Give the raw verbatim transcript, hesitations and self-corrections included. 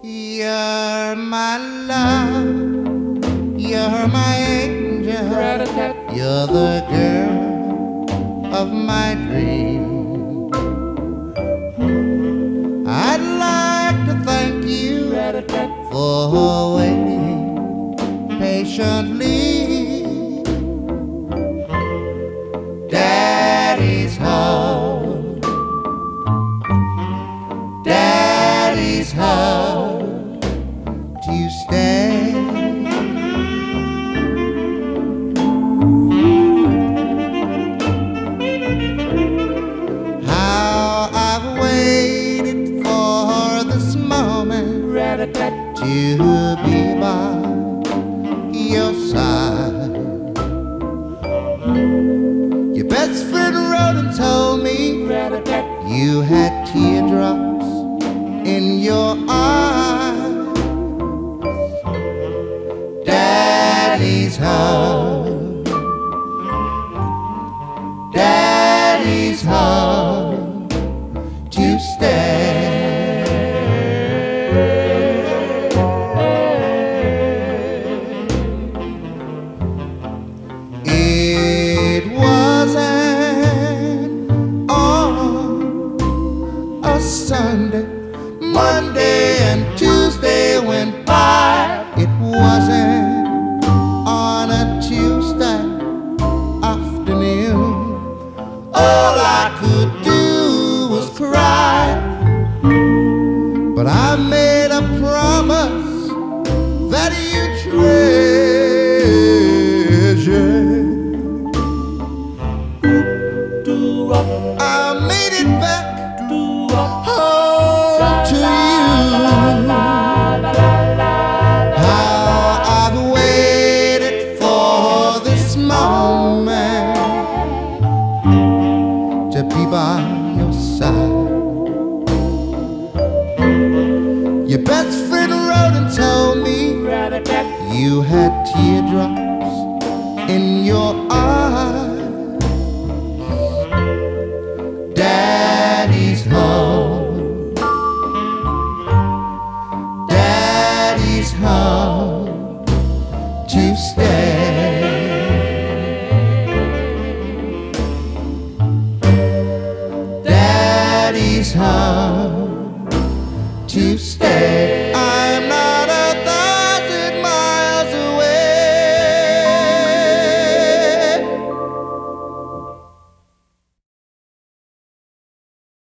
You're my love, you're my angel, you're the girl of my dream. I'd like to thank you for waiting patiently. Daddy's home, Daddy's home to stay. How I've waited for this moment to be by your side. Your best friend wrote and told me you had teardrops in your eyes. Daddy's home, Daddy's home to stay. It wasn't on a Sunday, Monday and Tuesday went by. It wasn't on a Tuesday afternoon. All I could do was cry, but I made a promise that you treasure. I made it back home to you. How I've waited for this moment to be by your side. Your best friend wrote and told me you had teardrops in your eyes. Daddy's home, Daddy's home to stay. Daddy's home to stay.